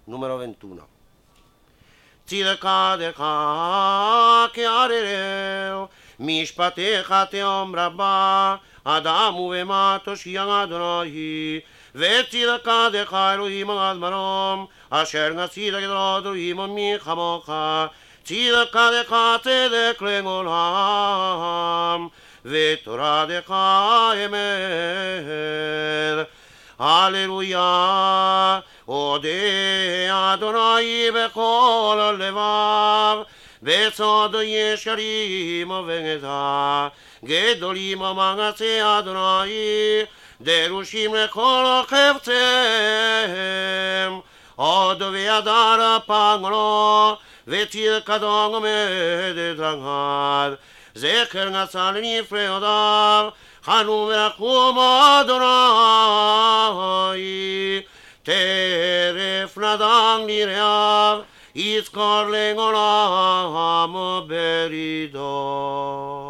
Numero 21. צדקתך כעררהו, משפטיך תהום רבה, אדם ובהמה תושיע אדוני, וצדקתך אלוהים עד מרום, אשר נשאת גדרות אלוהים מי כמוך, צדקתך צדק לעולם, ותורתך אמת. הללויה, אודה אדוני בכל הלבב, בצד ישרים ובגדה, גדולים ומעשי אדוני, דרושים לכל חפצם, עוד וידר פגרו, וצדקתו עומדת רגל, זכר נשא לנפלאותיו, חנון ורחום אדוני, טרף נדם לרעיו, יזכור לעולם בריתו.